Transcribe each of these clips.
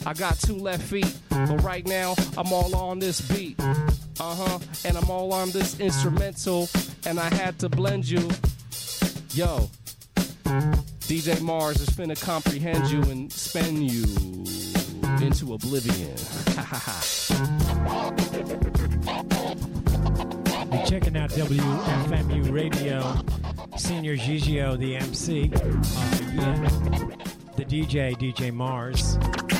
I got two left feet, but right now I'm all on this beat. And I'm all on this instrumental, and I had to blend you. Yo, DJ Mars is finna comprehend you and spin you into oblivion. You're checking out WFMU Radio. Senior Gigio, the MC. The DJ Mars.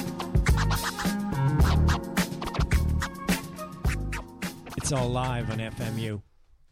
It's all live on FMU.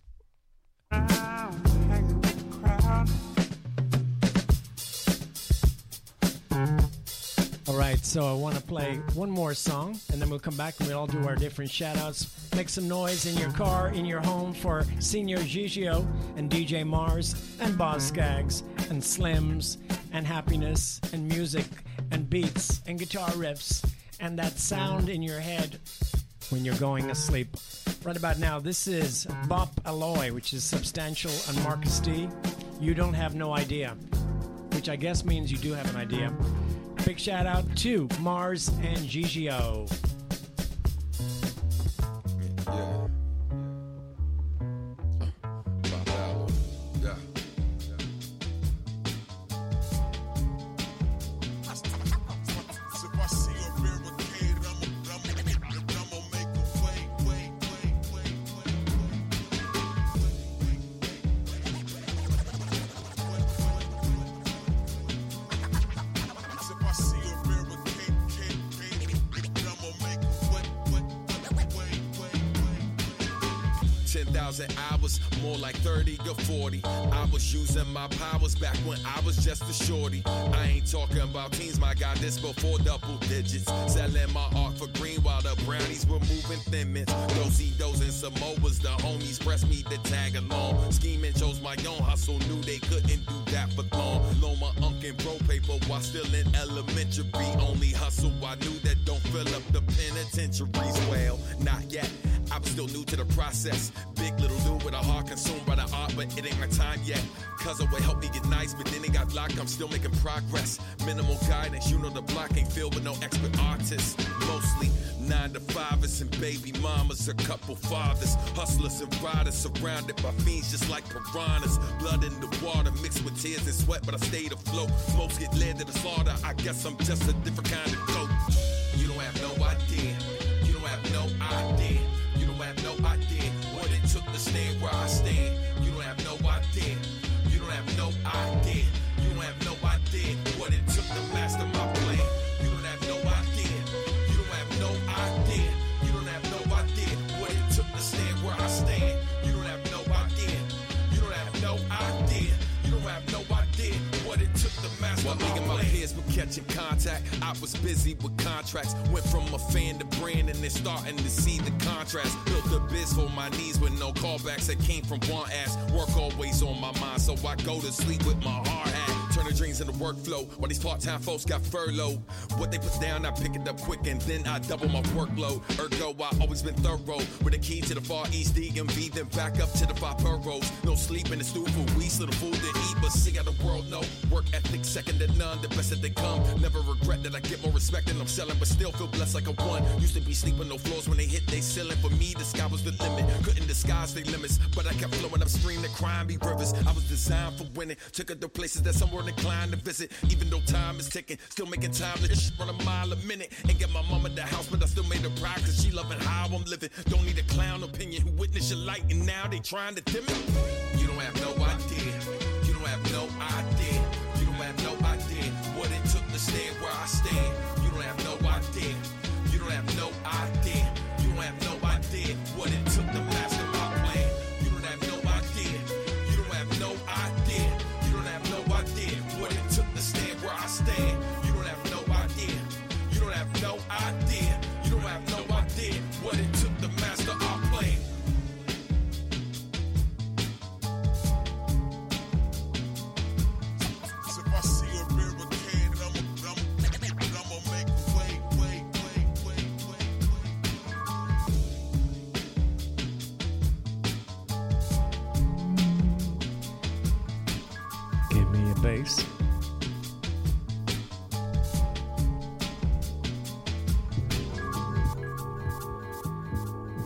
All right, so I want to play one more song, and then we'll come back and we'll all do our different shout-outs. Make some noise in your car, in your home for Senior Gigio and DJ Mars and Boz Skaggs and Slims and Happiness and music and beats and guitar riffs and that sound in your head when you're going asleep. Right about now, this is Bop Alloy, which is Substantial and Marcus D. You Don't Have No Idea, which I guess means you do have an idea. Big shout out to Mars and Gigio. Hours, more like 30 or 40. I was using my powers back when I was just a shorty. I ain't talking about teens, my God, this before double digits. Selling my art for green while the brownies were moving thin mints. Dos and Samoas, the homies pressed me to tag along. Scheming chose my own hustle, knew they couldn't do that for long. Loan my unk and bro paper while still in elementary. Only hustle I knew that don't fill up the penitentiaries. Well, not yet. I was still new to the process. Big little dude with a heart consumed by the art, but it ain't my time yet. Cause it would help me get nice, but then it got locked. I'm still making progress. Minimal guidance, you know the block ain't filled with no expert artists. Mostly 9 to 5ers and baby mamas, a couple fathers. Hustlers and riders surrounded by fiends just like piranhas. Blood in the water mixed with tears and sweat, but I stayed afloat. Most get led to the slaughter, I guess I'm just a different kind of goat. You don't have no idea. You don't have no idea. You don't have no idea what it took to stand where I stand. You don't have no idea. You don't have no idea. You don't have no idea what it took to master my plan. You don't have no idea. You don't have no idea. You don't have no idea what it took to stand where I stand. You don't have no idea. You don't have no idea. You don't have no idea what it took to master my plan. While me and my peers were catching contact, I was busy with contracts. Went from a fan to brand and then starting to see the contrast. Built a biz for my knees with no callbacks that came from one ass. Work always on my mind, so I go to sleep with my hard hat. Turn the dreams into workflow while these part-time folks got furloughed. What they put down, I pick it up quick and then I double my workload. Ergo, I always been thorough with a key to the Far East DMV, then back up to the 5 boroughs. No sleep in the stew for weeks, little food to eat, but see how the world know. Work ethic second to none, the best that they come. Never regret that I get more respect than I'm selling, but still feel blessed like I won. Used to be sleeping no floors when they hit they ceiling. For me, the sky was the limit. Couldn't disguise their limits, but I kept flowing upstream to crime be rivers. I was designed for winning. Took it to places that some were inclined to visit. Even though time is ticking, still making time to run a mile a minute. And get my mama the house, but I still made her proud, cause she loving how I'm living. Don't need a clown opinion who witnessed your light and now they trying to dim it. You don't have no idea. You don't have no idea. You don't have no idea what it took to stand where I stand. You don't have no idea. You don't have no idea. You don't have no idea what it took to master my plan. You don't have no idea. You don't have no idea. You don't have no idea what it took to stand where I stand. You don't have no idea. You don't have no idea. You don't have no idea what it took to master our plan. Bass.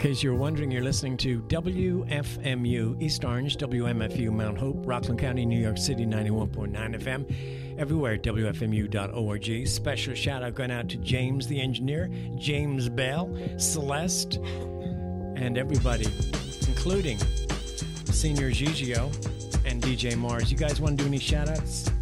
case you're wondering, you're listening to WFMU East Orange, WMFU Mount Hope, Rockland County, New York City, 91.9 FM. Everywhere at WFMU.org. Special shout out going out to James the engineer, James Bell, Celeste, and everybody, including Senior Gigio and DJ Mars. You guys want to do any shout outs?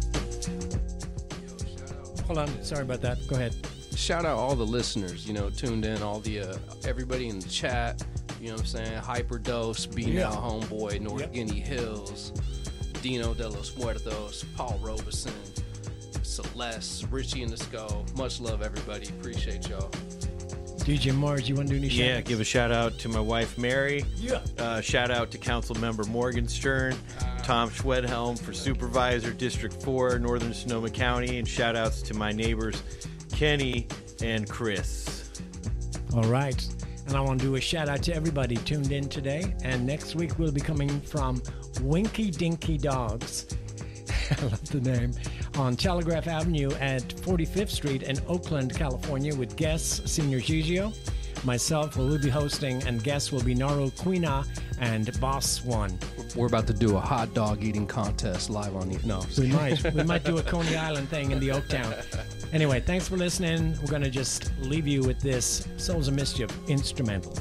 Hold on, sorry about that. Go ahead. Shout out all the listeners, tuned in, all the everybody in the chat, you know what I'm saying? Hyperdose, Be Now Homeboy, North Guinea Hills, Dino de los Muertos, Paul Robeson, Celeste, Richie in the Skull. Much love, everybody. Appreciate y'all. DJ Mars, you want to do any shout outs? Yeah, give a shout out to my wife, Mary. Yeah. Shout out to Council Member Morgenstern, Tom Schwedhelm for Supervisor, District 4, Northern Sonoma County, and shout outs to my neighbors, Kenny and Chris. All right. And I want to do a shout out to everybody tuned in today. And next week we'll be coming from Winky Dinky Dogs. I love the name. On Telegraph Avenue at 45th Street in Oakland, California, with guests Senior Gigio, myself, who will be hosting, and guests will be Naro Quina and Boss One. We're about to do a hot dog eating contest live on the... No. We might do a Coney Island thing in the Oaktown. Anyway, thanks for listening. We're going to just leave you with this Souls of Mischief instrumental.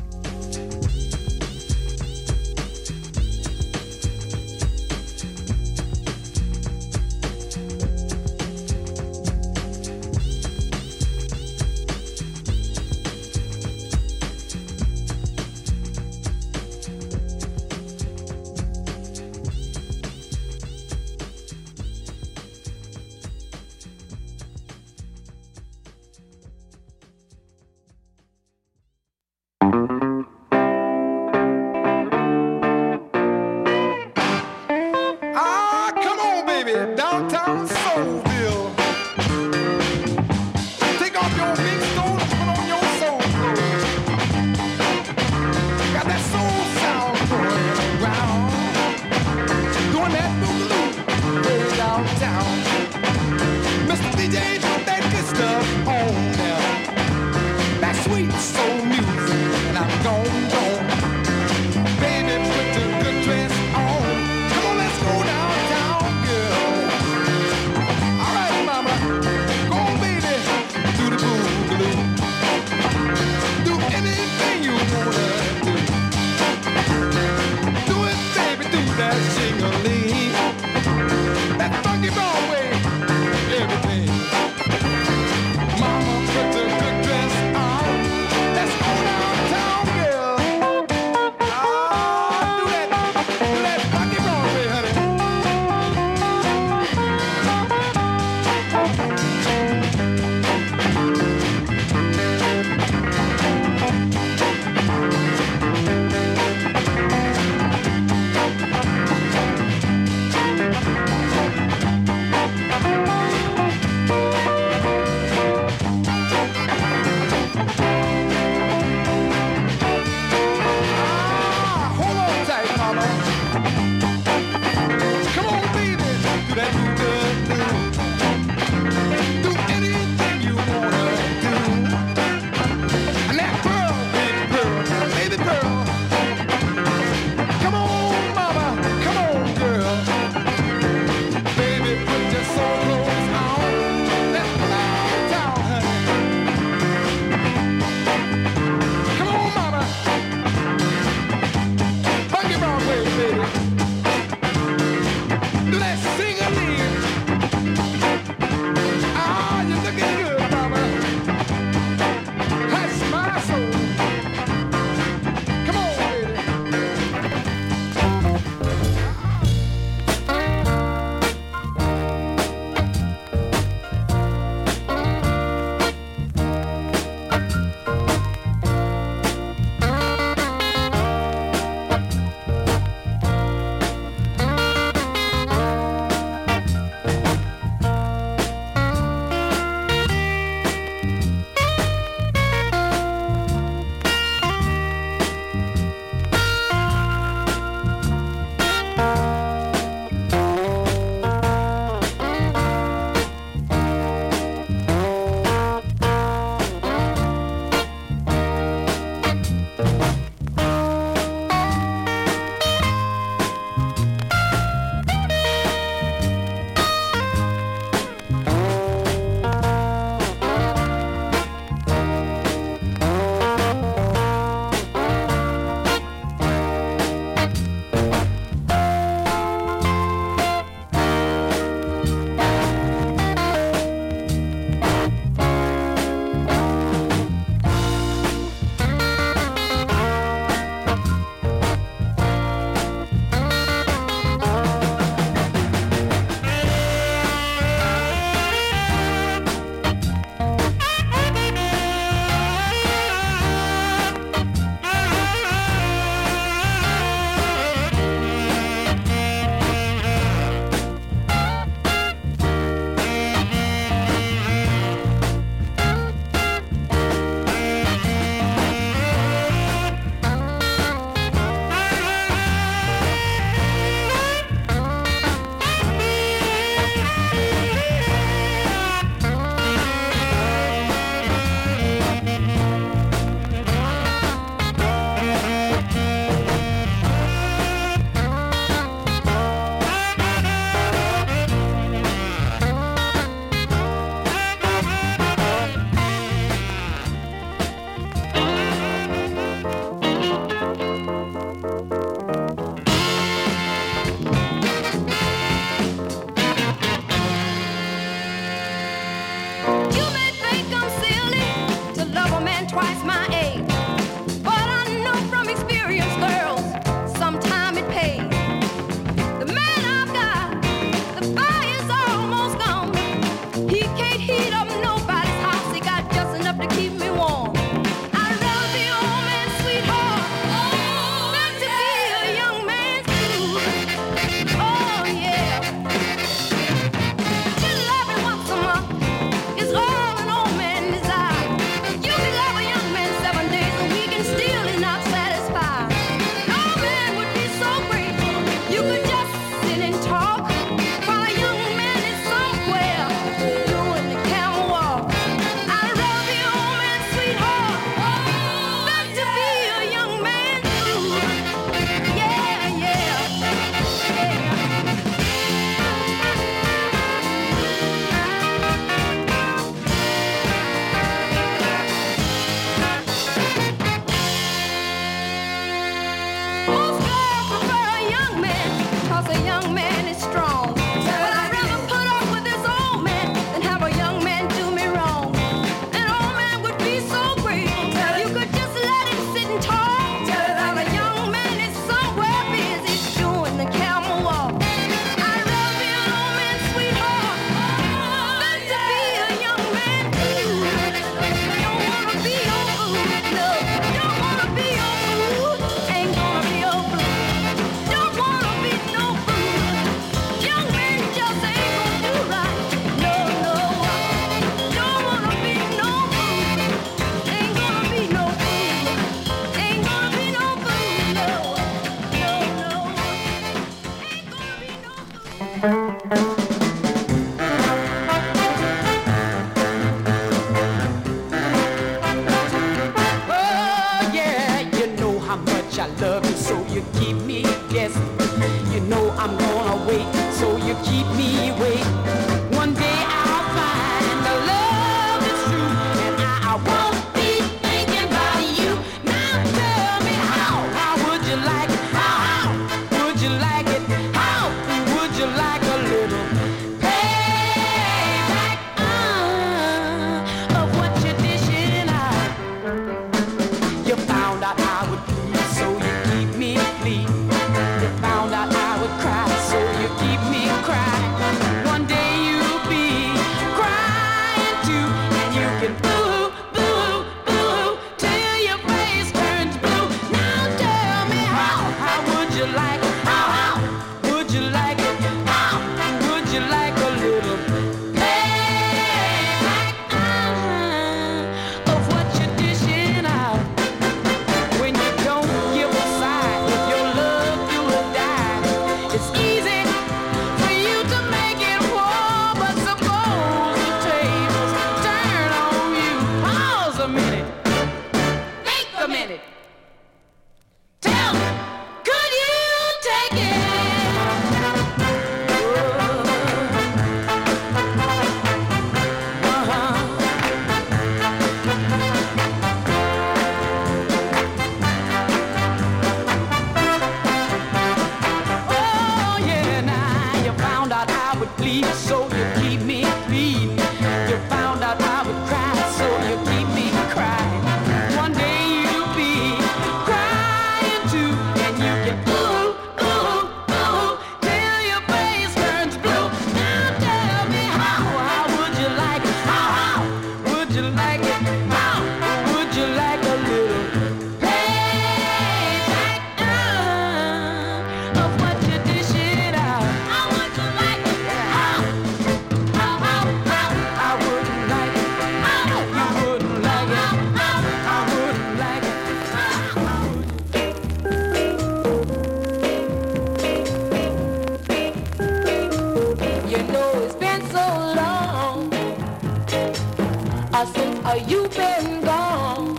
you've been gone.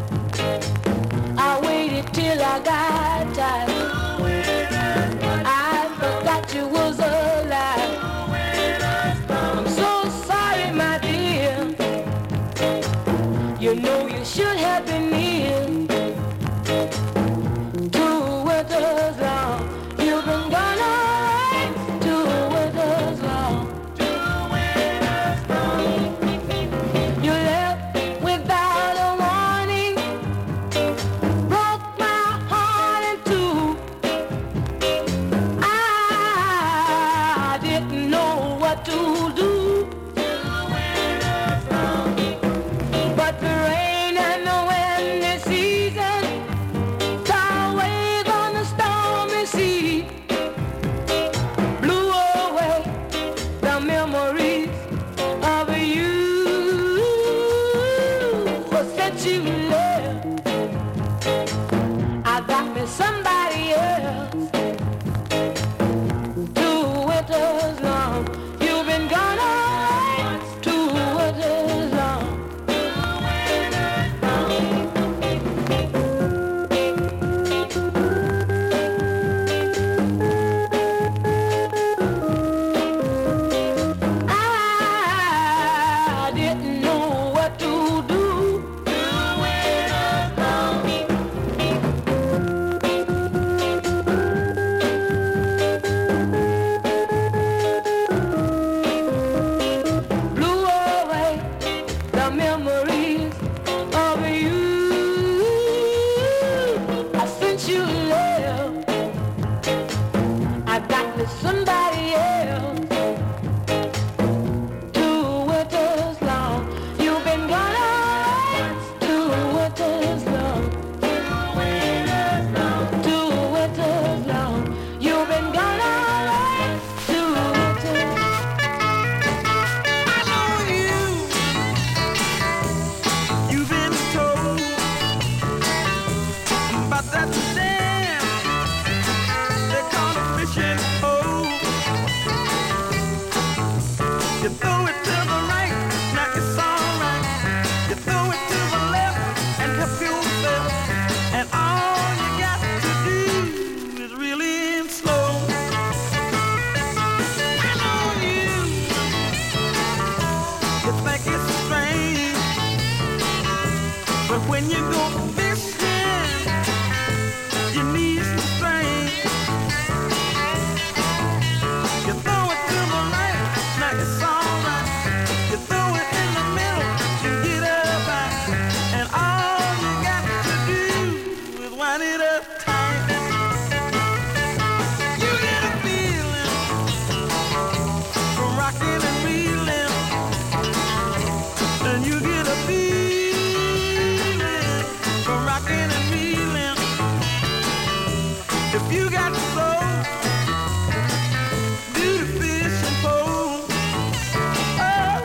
I waited till I got tired. I forgot you was alive. I'm so sorry, my dear. You know you should have been here. 2 winters long. You've been gone alright. 2 winters long. You left without a warning. Broke my heart in 2. I didn't know what to do. But the rain and the windy season tore away on the stormy sea, blew away the memories of you. But since you left, I got me somebody else. 2 winters long. You've been gone alright. 2 winters long. I didn't know what to do. 2 winters long. Blew away the memories of you. Since you left, I got with somebody else. 2 winters long. You've been gone alright. 2 winters long. 2 winters long. You've been gone alright. 2 winters. I know you've been told about that dam they call a fishing hole. You throw it to the right, now it's alright. You throw it to the left and help yourself, and all you got to do is really slow. I know you think it's strange, but when you go fishing, you need some strength. You throw it to the right, now it's alright. You throw it in the middle, you get up back, and all you got to do is wind it up tight. You get a feeling from rocking and reeling, and you get a feeling from rocking and reeling. If you got soul, do the fishing pole. Oh,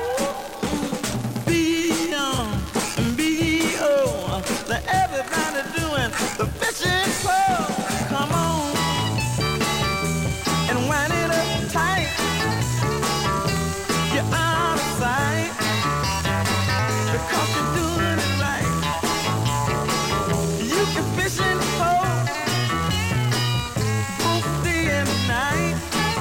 B-O, let everybody doing the fishing pole. Come on and wind it up tight. You're out of sight because you're doing it right. You can fish in the pole both day and night.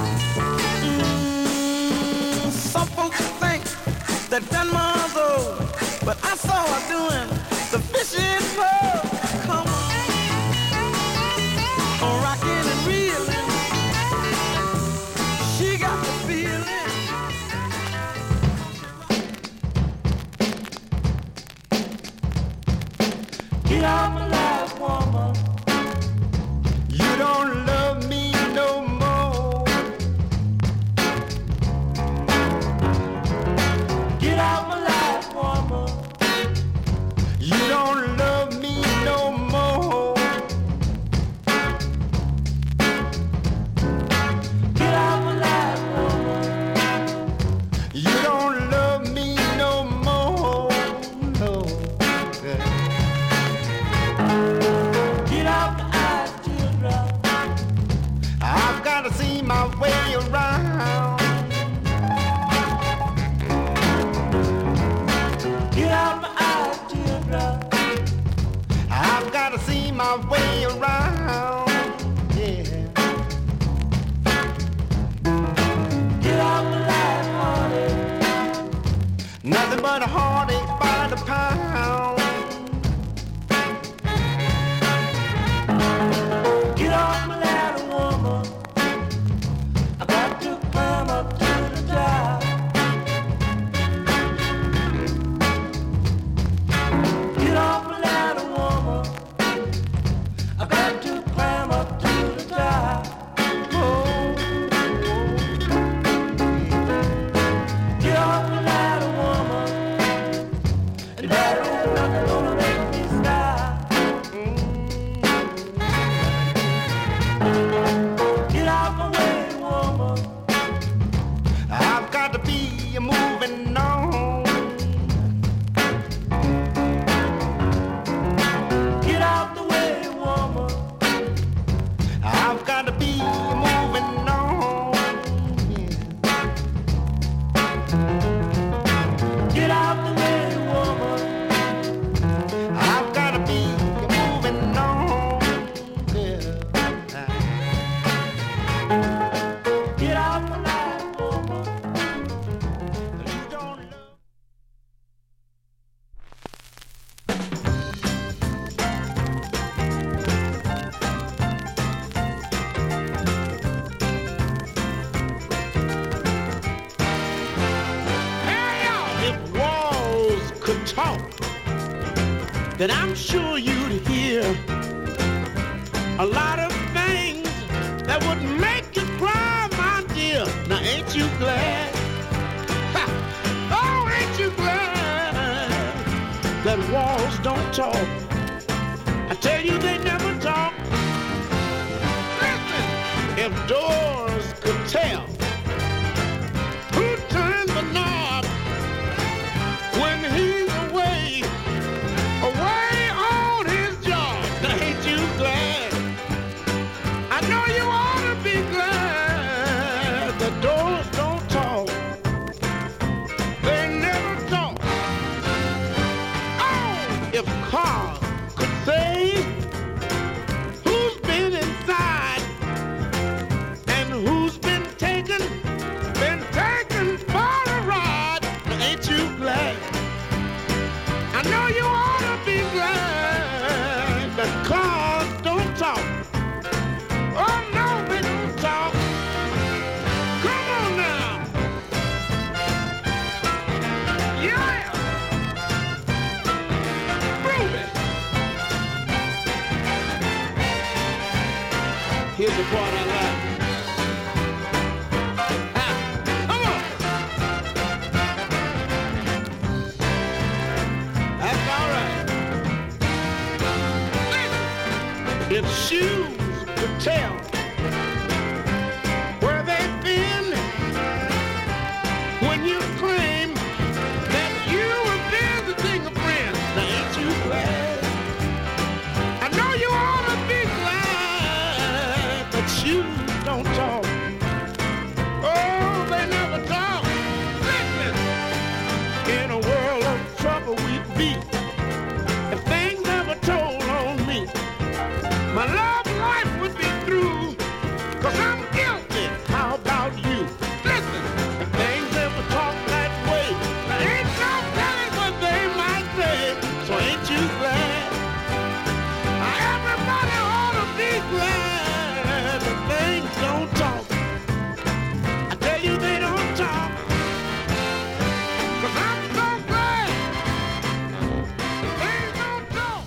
Some folks think that grandma's old, but I saw her doing the fishing pole. Come on, rocking and reeling. She got the feeling. Get out my life, woman. You don't love me no more. Get out my life, woman. You don't love me no more. Get out my life, woman. You don't love me no more. No. my way around. Yeah. Get off the life, heartache. Nothing but a heartache by the pound. Get off my ladder, woman. I got to climb up to the top. Get off my ladder, woman. I got to climb up to the top. Oh. Get off my ladder, woman. And that old nothing gonna make me stop. Get out my way, woman. I've got to be moving on. Get out the way, woman. I've got to be moving on. Get out the way, woman. I've got to be moving on. Get out my life, woman. You don't love. If walls could talk, then I'm sure you'd hear a lot of things that would make you cry, my dear. Now ain't you glad? Ha! Oh, ain't you glad that walls don't talk? I tell you they never talk. Listen, if doors could tell who turned the knob when he's away on his job. Now ain't you glad? I know you ought to be glad the doors don't talk. They never talk. Oh, if cars could say who's been inside and who's been taken for a ride. Now ain't you glad? I know you ought to be glad that cars don't talk. Oh no, they don't talk. Come on now. Yeah. Prove it. Here's the part I like. Ah, come on. That's all right. If shoes could tell where they've been when you claim that you were visiting a friend, now ain't you glad? I know you ought to be glad that shoes don't talk. Oh, they never talk. Listen, in a world of trouble we'd be if things ever told on me. My love life would be through, 'cause I'm guilty. How about you? Listen, if things ever talk that way, there ain't no telling what they might say. So ain't you glad? Everybody ought to be glad that things don't talk. I tell you they don't talk, 'cause I'm so glad things don't talk.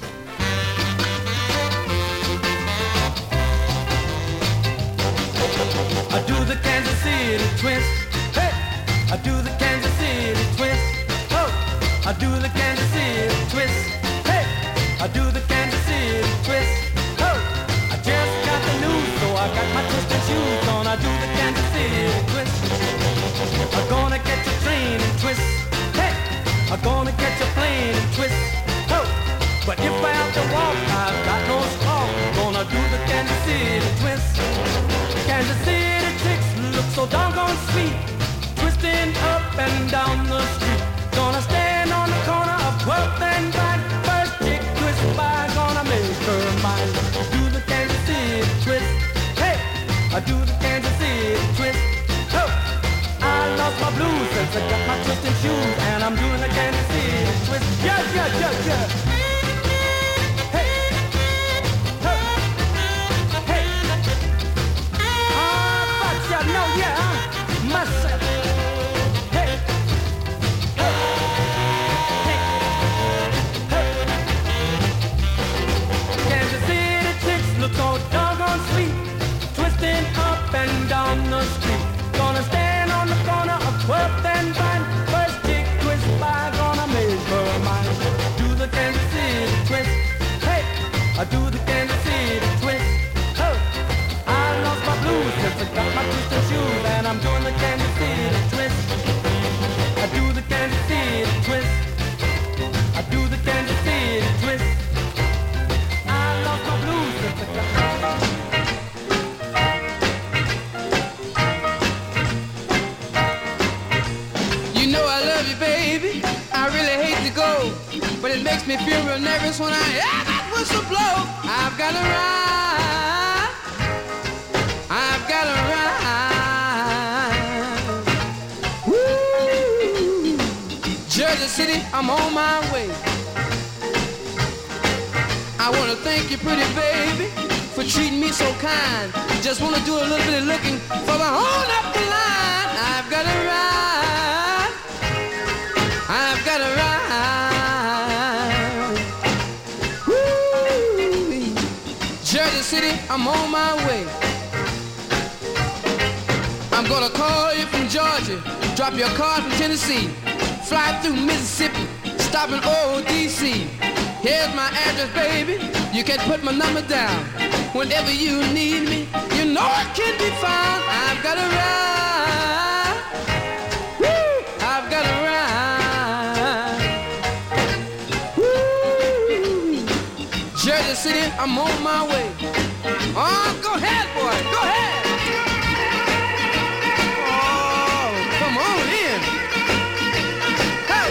I do the Kansas City twist. Hey, I do the Kansas City twist. Oh, I do the Kansas City twist. Hey, I do the Kansas City twist. Oh, I just got the news, so I got my twisted shoes on. I do the Kansas City twist. I'm gonna catch a train and twist. Hey, I'm gonna catch a plane and twist. Oh, but if I have to walk, I've got no straw. Gonna do the Kansas City twist. Kansas City chicks look so doggone sweet, twisting up and down the street. Gonna stand on the corner of 12th and Vine. First chick twist by, gonna make her mine. I do the Kansas City twist. Oh, I lost my blues since I got my twisted shoes, and I'm doing the Kansas City twist. I do the Kansas City twist. I do the Kansas City twist. I lost my blues since I got You know I love you, baby. I really hate to go, but it makes me feel real nervous when I hear that whistle blow. I've got to ride. I've got to ride. Woo! Jersey City, I'm on my way. I want to thank you, pretty baby, for treating me so kind. Just want to do a little bit of looking for the hold up the line. I've got to ride. I've got to ride. Woo! Jersey City, I'm on my way. I'm gonna call you from Georgia, drop your car from Tennessee, fly through Mississippi, stop in old D.C. Here's my address, baby. You can put my number down. Whenever you need me, you know I can be found. I've got to ride. Woo! I've got to ride. Woo! Jersey City, I'm on my way. Oh, go ahead, boy. Go ahead. Oh, come on in. Hey.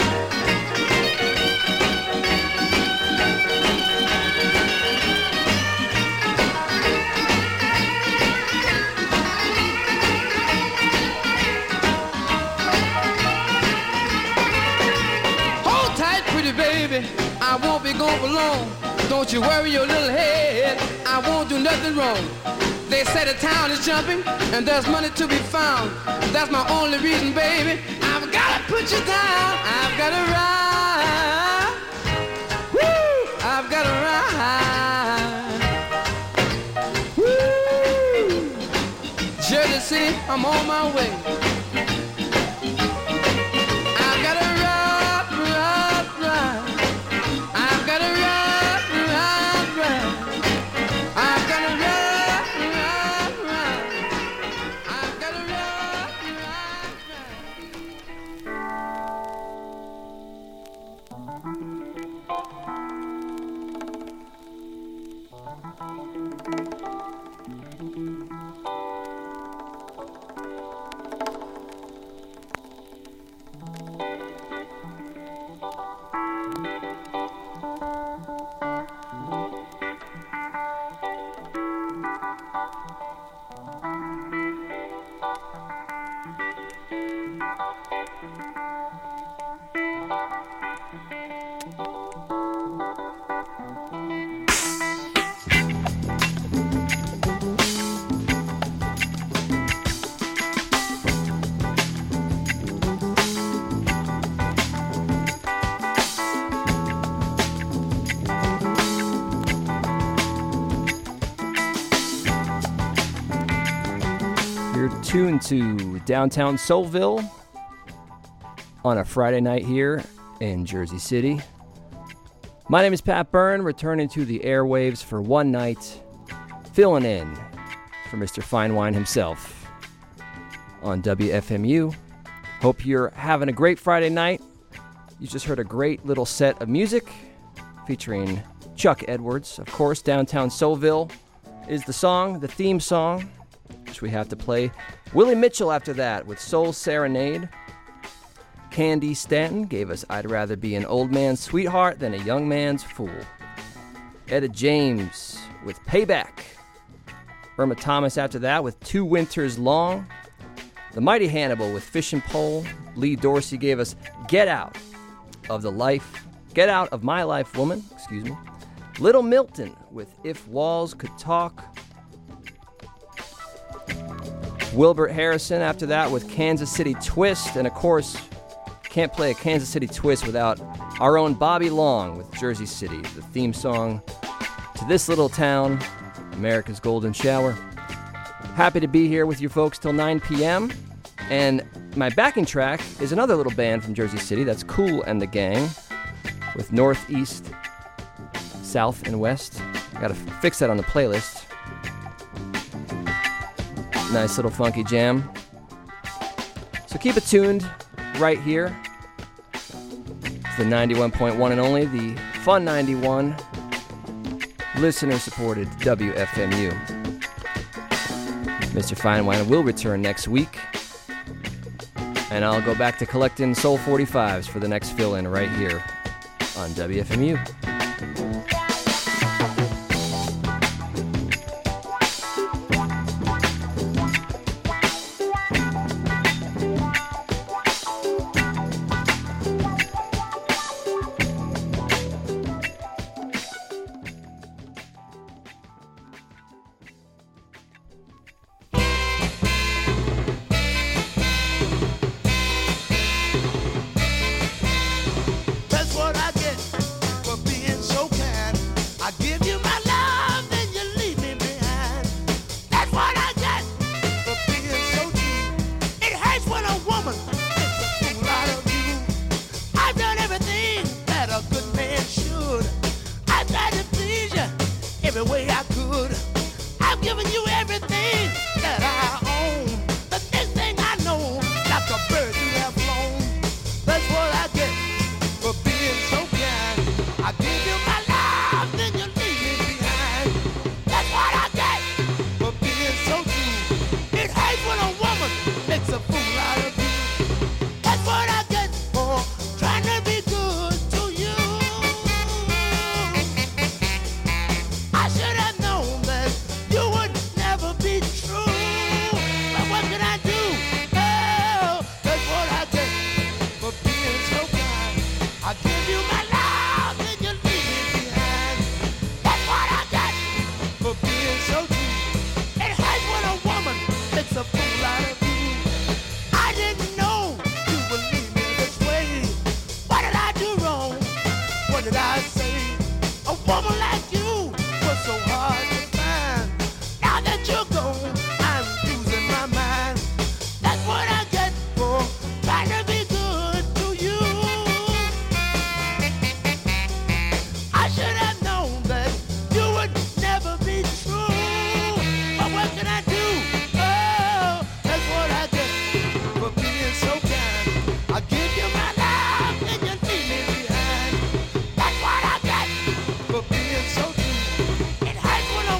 Hold tight, pretty baby. I won't be gone for long. Don't you worry your little head, I won't do nothing wrong. They say the town is jumping and there's money to be found. That's my only reason, baby. I've got to put you down. I've got to ride. Woo! I've got to ride. Woo! Jersey City, I'm on my way. I've got to ride, ride, ride. I've got to ride. Tuned to downtown Soulville on a Friday night here in Jersey City. My name is Pat Byrne, returning to the airwaves for one night, filling in for Mr. Fine Wine himself on WFMU. Hope you're having a great Friday night. You just heard a great little set of music featuring Chuck Edwards. Of course, Downtown Soulville is the song, the theme song, which we have to play. Willie Mitchell after that with Soul Serenade. Candy Stanton gave us I'd Rather Be an Old Man's Sweetheart Than a Young Man's Fool. Etta James with Payback. Irma Thomas after that with Two Winters Long. The Mighty Hannibal with Fishing Pole. Lee Dorsey gave us Get Out of My Life Woman, Little Milton with If Walls Could Talk. Wilbert Harrison after that with Kansas City Twist. And of course, can't play a Kansas City Twist without our own Bobby Long with Jersey City, the theme song to this little town, America's Golden Shower. Happy to be here with you folks till 9 p.m. And my backing track is another little band from Jersey City. That's Kool and the Gang with Northeast South and West. Gotta fix that on the playlist. Nice little funky jam. So keep it tuned right here. It's the 91.1 and only, the Fun 91, listener-supported WFMU. Mr. Feinwein will return next week. And I'll go back to collecting Soul 45s for the next fill-in right here on WFMU. That's what I get for being so kind. I give you my love, then you leave me behind. That's what I get for being so true. It hurts when a woman makes a fool out of you. I've done everything that a good man should. I tried to please you every way I could. I've given you everything that I own. The next thing I know, like a bird you have flown. That's what I get for being so kind. I give you my love, then you leave me behind. That's what I get for being so true. It hurts when a woman makes a fool out of you. That's what I get for trying to be good to you. I should have known that you would never be true. But what can I do? Oh, that's what I get for being so kind. I give you my love, then you leave me behind. That's what I get for being so true. It hurts when a woman makes a fool out of you. I didn't know you would leave me this way. What did I do wrong? What did I say? A woman like you was so hard to find. Now that you're gone, I'm losing my mind. That's what I get for trying to be good to you. I should have known that you would never be true. But what can I do? Oh, that's what I get for being so kind. I give you my love, and you leave me behind. That's what I get for being so true. It hurts when a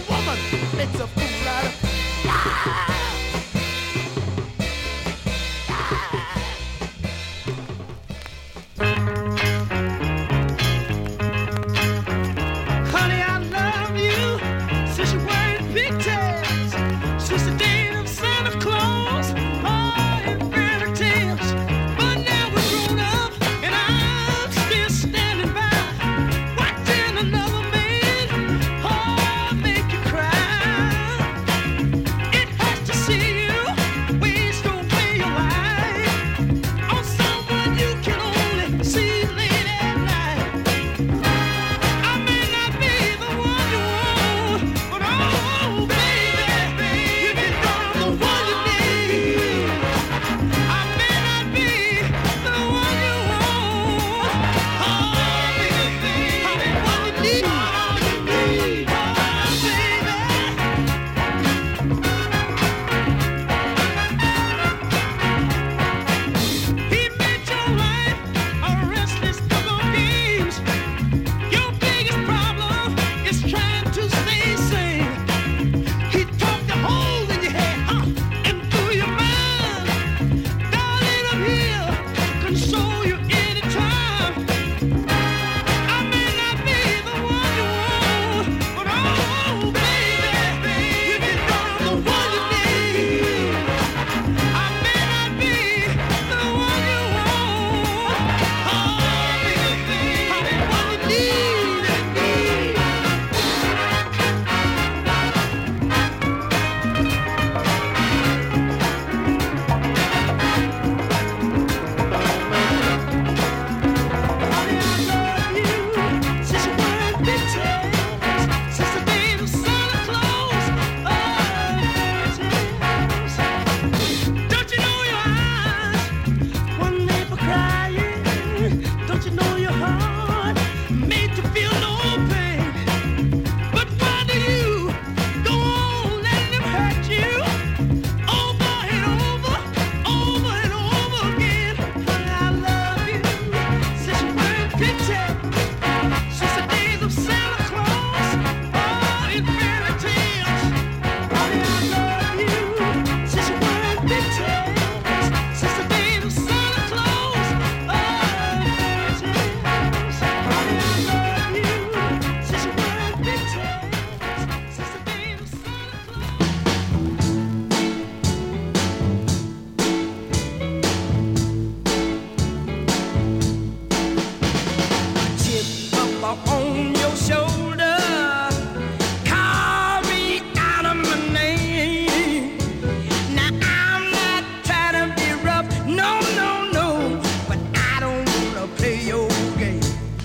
your shoulder. Call me out of my name. Now I'm not trying to be rough, no, no, no, but I don't wanna play your game.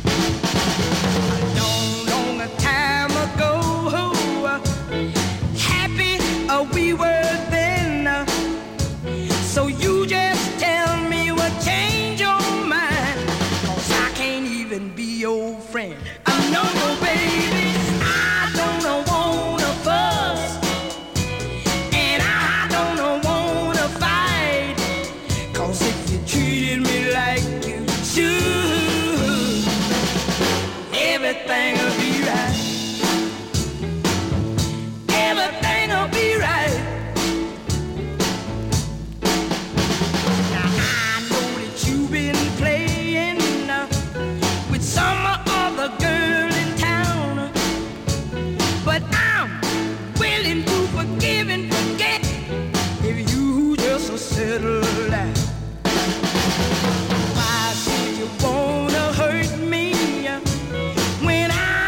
A long, long time ago, happy we were then. So you just tell me what changed your mind, 'cause I can't even be your friend. I know, no, baby, I don't wanna fuss, and I don't wanna fight, 'cause if you treated me like you should, everything'll be right. Everything'll be right. Now I know that you've been playing with some other girl in town, but I'm willing to forgive and forget if you just settle down. Why should you wanna hurt me when I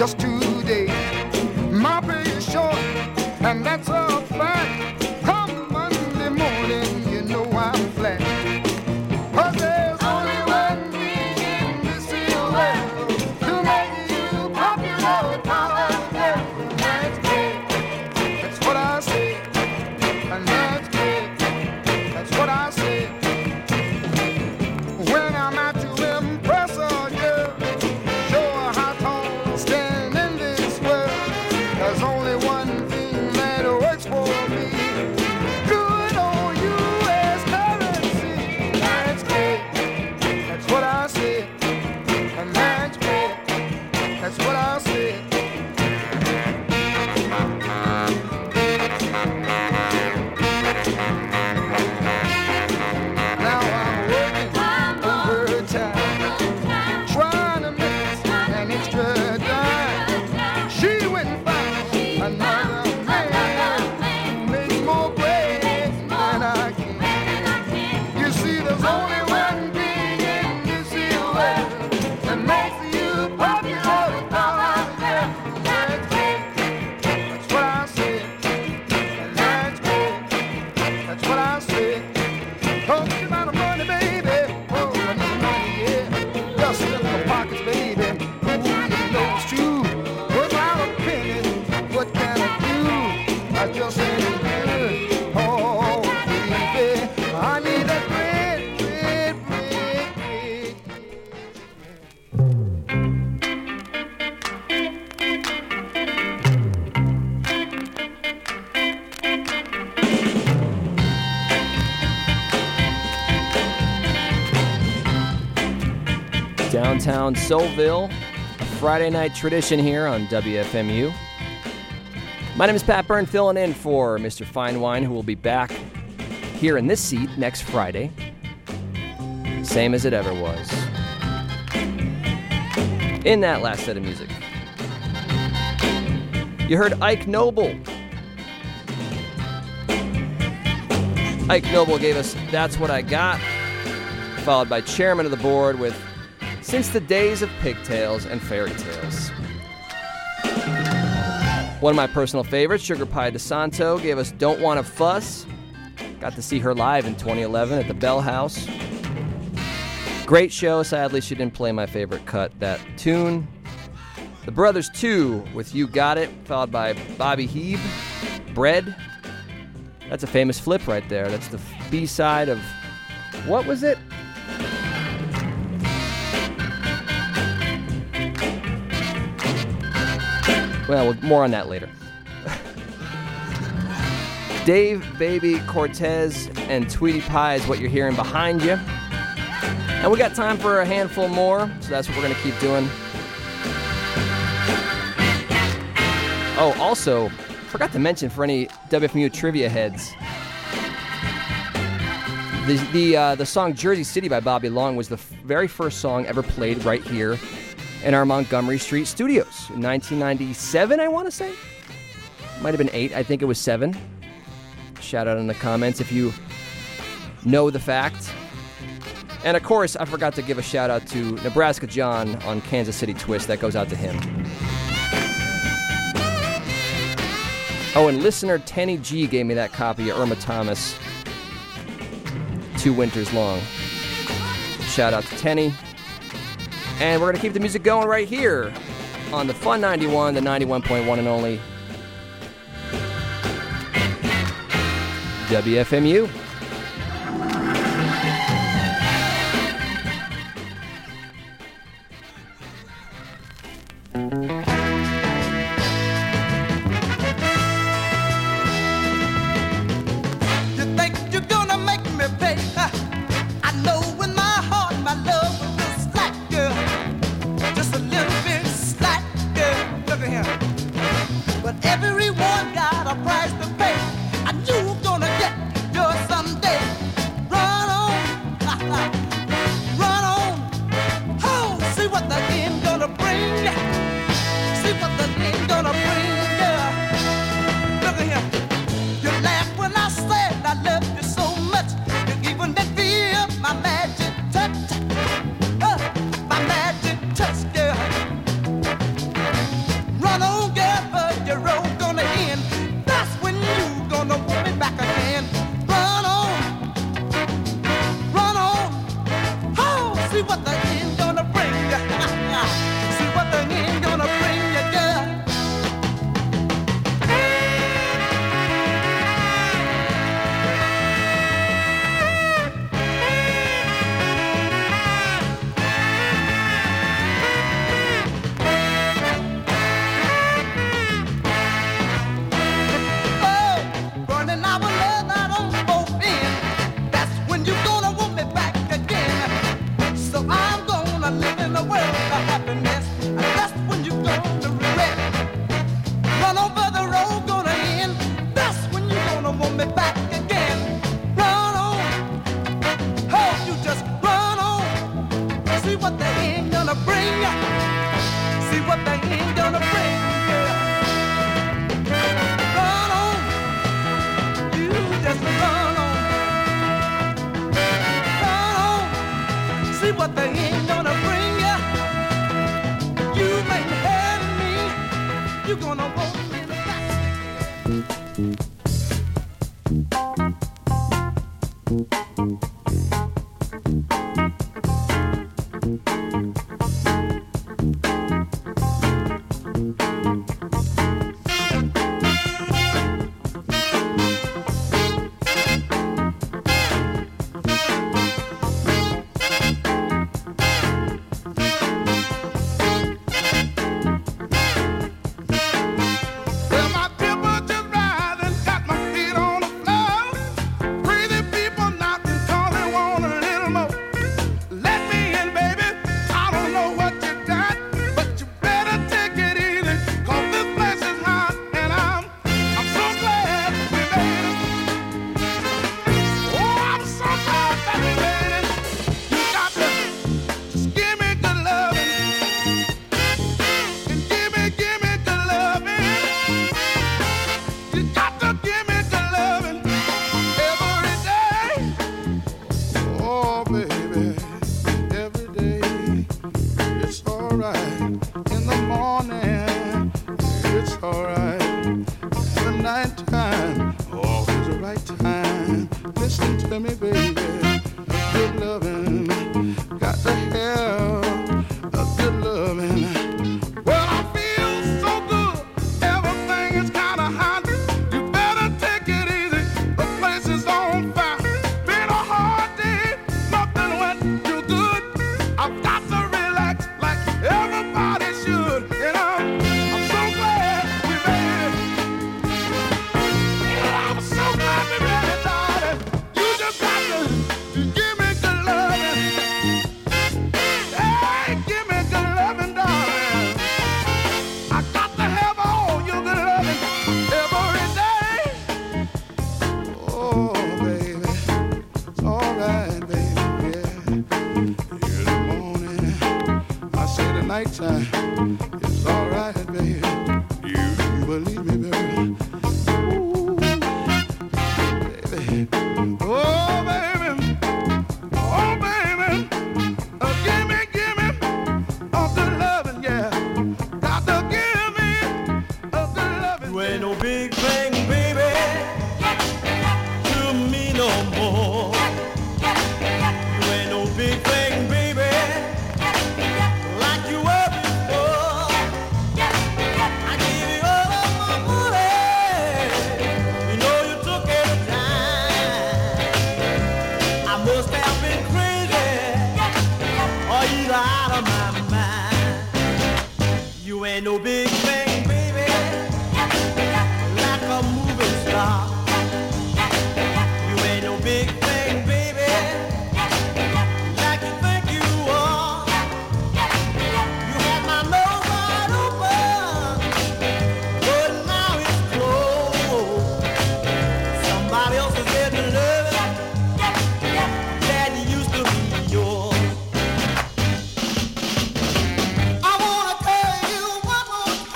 just today. My pay is short, and that's a fact. Come Monday morning, you know I'm flat. 'Cause there's only one thing in this here world to make you popular with power. That's great. That's what I say. And that's great. That's what I say. When I'm out to impress a girl, show her how tall I stand in this world. There's only one thing that works for me. Good old U.S. currency. That's great. That's what I say. And that's great. That's what I say. Now I'm working overtime, trying to make an extra dime. She went and found another man who makes more bread than I can. You see, there's only one thing in this here world that makes you popular with power. That's great. That's what I said. And that's great. That's what I said. Talking about the money, baby. Oh, I need money, yeah. Just in my pockets, baby. Ooh, you know it's true. Without a penny, what can I do? I just ain't good. Oh, baby, I need that bread, bread, bread, bread. Downtown Soulville, a Friday night tradition here on WFMU. My name is Pat Byrne, filling in for Mr. Fine Wine, who will be back here in this seat next Friday. Same as it ever was. In that last set of music, you heard Ike Noble. Ike Noble gave us That's What I Got, followed by Chairman of the Board with Since the Days of Pigtails and Fairy Tales. One of my personal favorites, Sugar Pie DeSanto, gave us Don't Wanna Fuss. Got to see her live in 2011 at the Bell House. Great show. Sadly, she didn't play my favorite cut, that tune. The Brothers 2 with You Got It, followed by Bobby Hebe, Bread. That's a famous flip right there. That's the B-side of, what was it? Well, more on that later. Dave Baby Cortez and Tweety Pie is what you're hearing behind you. And we got time for a handful more, so that's what we're going to keep doing. Oh, also, forgot to mention for any WFMU trivia heads, the song Jersey City by Bobby Long was the very first song ever played right here in our Montgomery Street studios in 1997, I want to say. Might have been 8. I think it was 7. Shout out in the comments if you know the fact. And of course, I forgot to give a shout out to Nebraska John on Kansas City Twist. That goes out to him. Oh, and listener Tenny G gave me that copy of Irma Thomas, 2 Winters Long. Shout out to Tenny. And we're going to keep the music going right here on the Fun 91, the 91.1 and only WFMU. You think you're gonna make me pay? I know in my heart my love was just slack, girl. Just a little bit slack, girl. Look at him. But everyone got a price to pay. I knew gonna get your son you're gonna want a little plastic. Well, my temperature's rising, got my feet on the floor. Crazy people knocking 'cause they want a little more. Let me in, baby. I don't know what you got, but you better take it easy, 'cause this place is hot, and I'm so glad we made it. Oh, I'm so glad that we made it. You got to just give me good loving, and give me good loving. You got to give me good loving every day. Oh, baby, every day. It's alright in the morning. It's alright in the nighttime. Always the right time. Listen to me, baby. Good loving. Got to have a good loving. Well, I feel so good. Everything is kind of hot. You better take it easy. The place is on fire. Been a hard day. Nothing went too good. I've got to relax like everybody should. And I'm so glad we made it. I'm so glad we made it, darling. You just got to give me good loving. Hey, give me good loving, darling. I got to have all your good loving every day. Oh, baby, it's all right, baby, yeah. Early morning, I say the nighttime, it's all right, baby. You believe me, baby. Ooh, baby. Oh, baby. Oh, baby. Give me a good loving, yeah. Got to give me a good loving. You ain't no big thing, baby, to me no more. You ain't no big thing, baby, like you were before. I gave you all of my money. You know you took every time. I must have been crazy or either out of my mind. You ain't no big thing, baby, like a moving star. You ain't no big thing, baby, like you think you are. You had my nose wide open, but now it's closed. Somebody else is getting love that used to be yours. I wanna tell you one more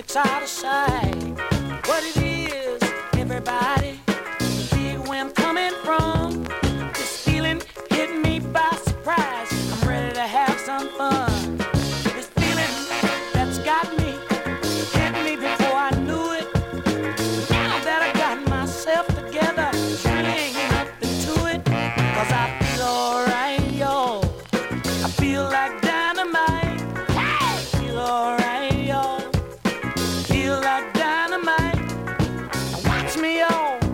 it's out of sight. What it is, everybody, see where I'm coming from. This feeling hit me by surprise. I'm ready to have some fun. This feeling that's got me hit me before I knew it. Now that I got myself together, really ain't nothing to it. 'Cause I feel alright, yo. I feel like dynamite. Hey! Feel alright, yo. Feel like dynamite. Now watch me, yo.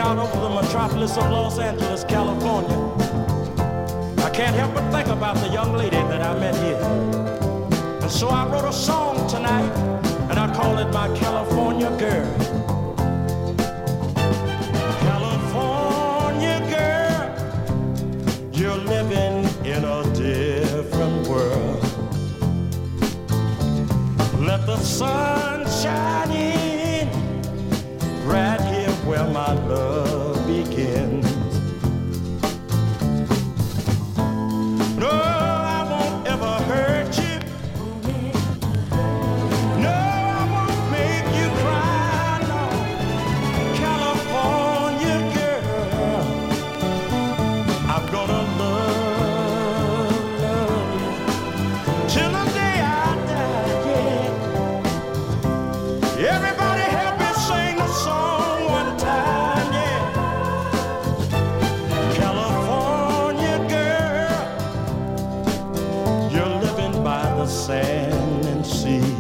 out over the metropolis of Los Angeles, California, I can't help but think about the young lady that I met here. And so I wrote a song tonight, and I call it My California Girl. California girl, you're living in a different world. Let the sun shine in right here where my love begins. No, I won't ever hurt you. No, I won't make you cry, no. California girl, I'm gonna love you till the day I die, yeah. Everybody help me sing the song one time, yeah. California girl, you're living by the sand and sea.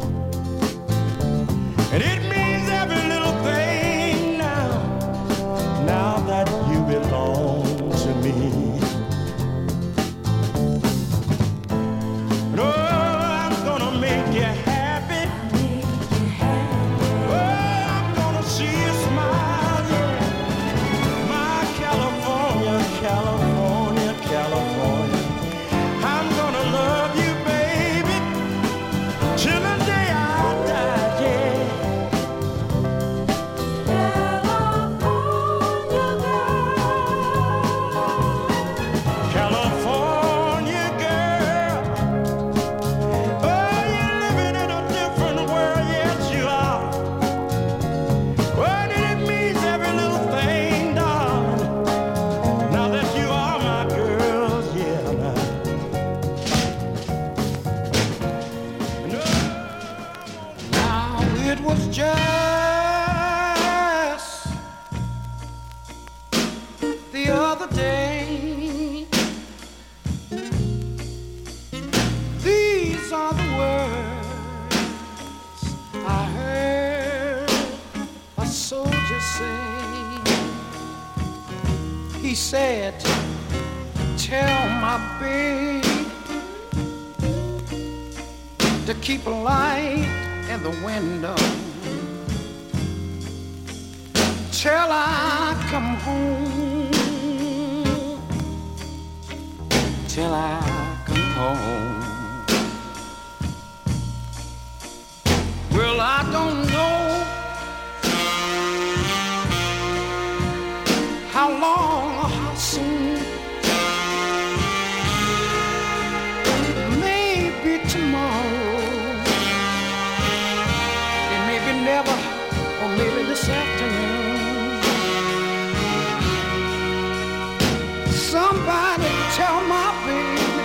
And it means every little thing now that you belong to me. No, I'm gonna make you happy. Oh, I'm gonna see you smile, yeah. My California, California, California. I'm gonna love you, baby, till the day I die, yeah. California girl, oh, you're living in a different world, yes you are. Well, it means every little thing, darling, now that you are my girl, yeah. Now it was just the other day. These are the words I heard a soldier say. He said, tell my babe to keep a light in the window till I come home, till I come home. Well, I don't know how long or how soon. Maybe tomorrow, and maybe never, or maybe this afternoon. Somebody tell my baby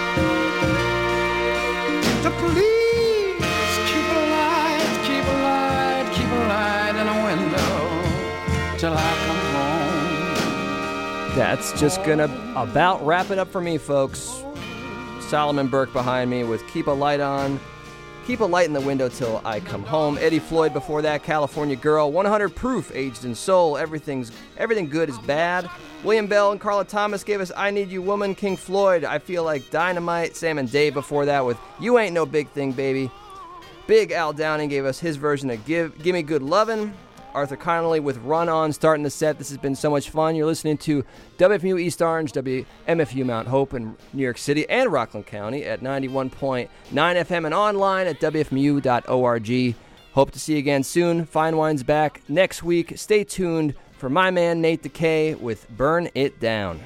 to please keep a light, keep a light, keep a light in a window till I come home. That's just gonna about wrap it up for me, folks. Solomon Burke behind me with Keep a Light On. Keep a Light in the Window Till I Come Home. Eddie Floyd before that, California Girl. 100 Proof, Aged in Soul. Everything Good is Bad. William Bell and Carla Thomas gave us I Need You Woman. King Floyd, I Feel Like Dynamite. Sam and Dave before that with You Ain't No Big Thing, Baby. Big Al Downing gave us his version of Give Me Good Lovin'. Arthur Connolly with Run On starting the set. This has been so much fun. You're listening to WFMU East Orange, WMFU Mount Hope in New York City and Rockland County at 91.9 FM and online at WFMU.org. Hope to see you again soon. Fine Wine's back next week. Stay tuned for my man Nate Decay with Burn It Down.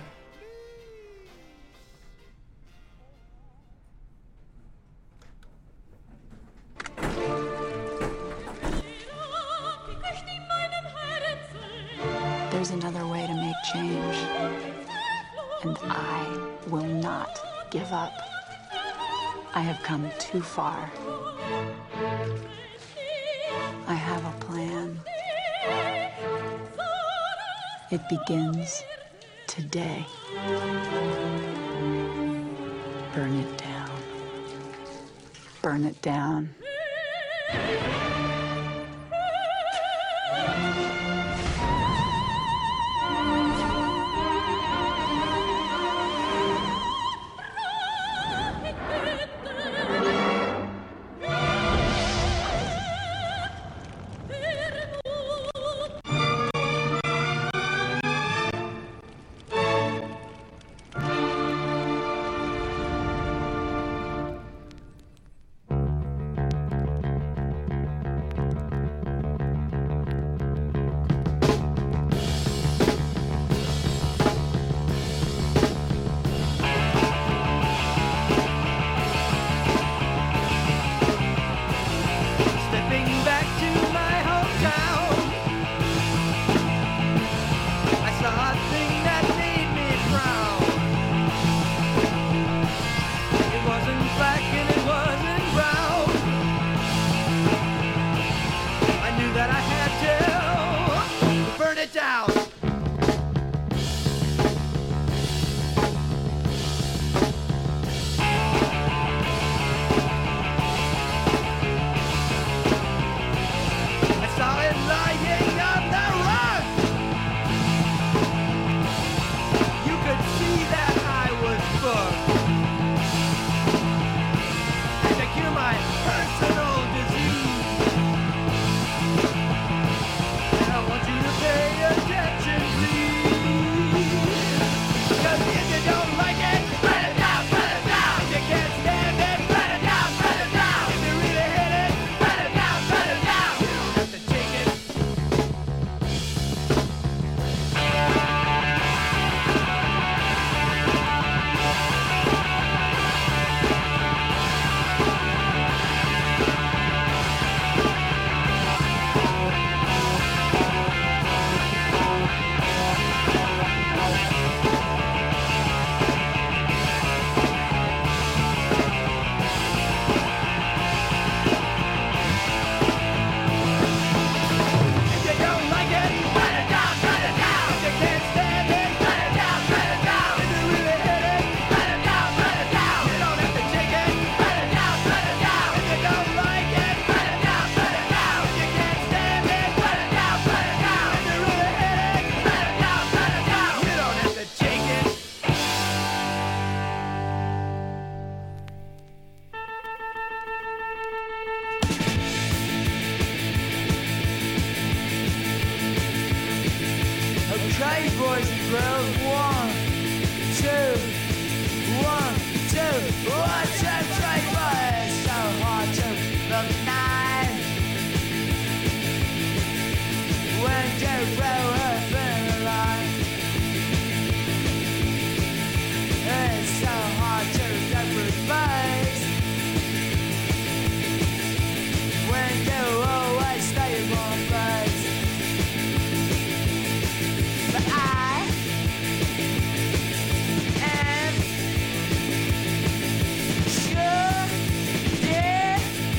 There's another way to make change, and I will not give up. I have come too far. I have a plan. It begins today. Burn it down. Burn it down. Well, 1, 2, 1, 2, 1, 2, 3, 4. It's so hard to love tonight when you grow up in the light. It's so hard to sacrifice when you always stay in one place. But I am sure, yeah,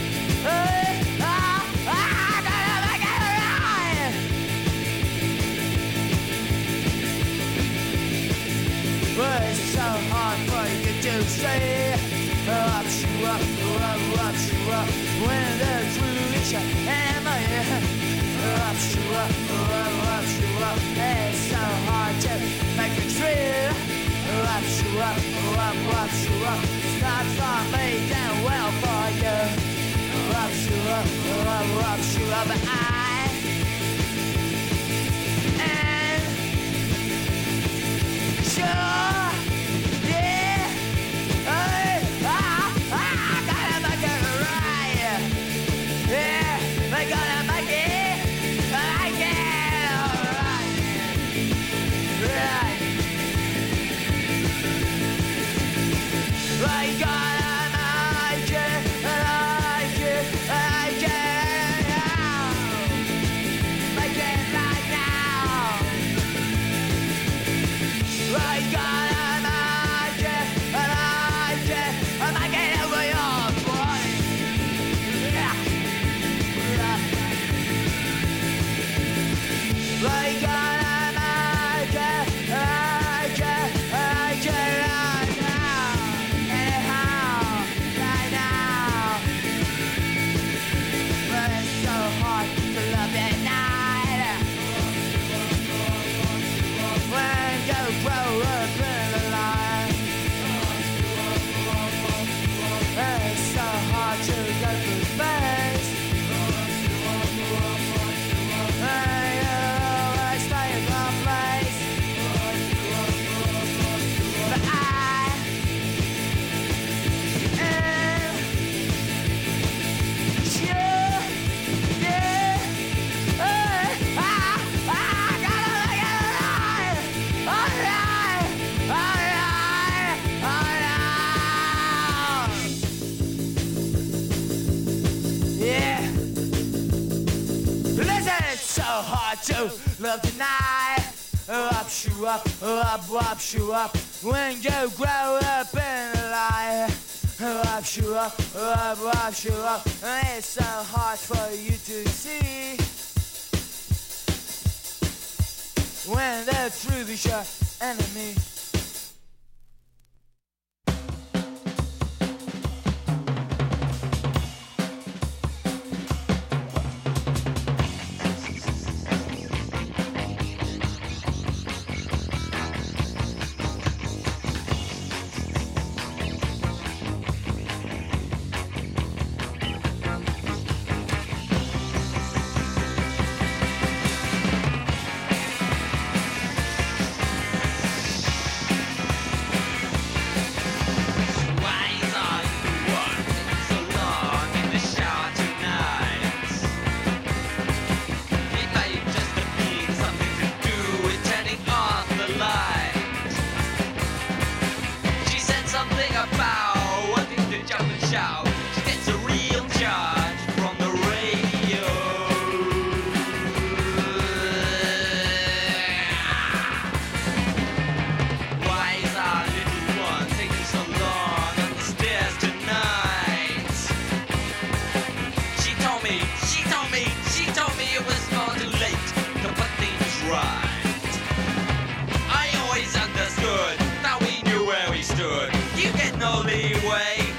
but it's so hard for you to say up you up when the truth is your enemy. Up you up. It's so hard to make it true. Up you up. It's not for me damn well for you. Up you up. But I am sure, yeah, I gotta make it right, yeah, I gotta make it alright, right, I gotta make it now, make it right now. I gotta make it over your body. Yeah. I gotta make it right now. Anyhow, right now. But it's so hard to love at night when you grow up in the light. It's so hard to go through space. And you always stay in one place. But I am sure, yeah, I gotta make it right. Alright. Yeah. Listen, it's so hard to love tonight. Up you up when you grow up in the light. Up you up. It's so hard for you to see when the truth is your enemy. no leeway.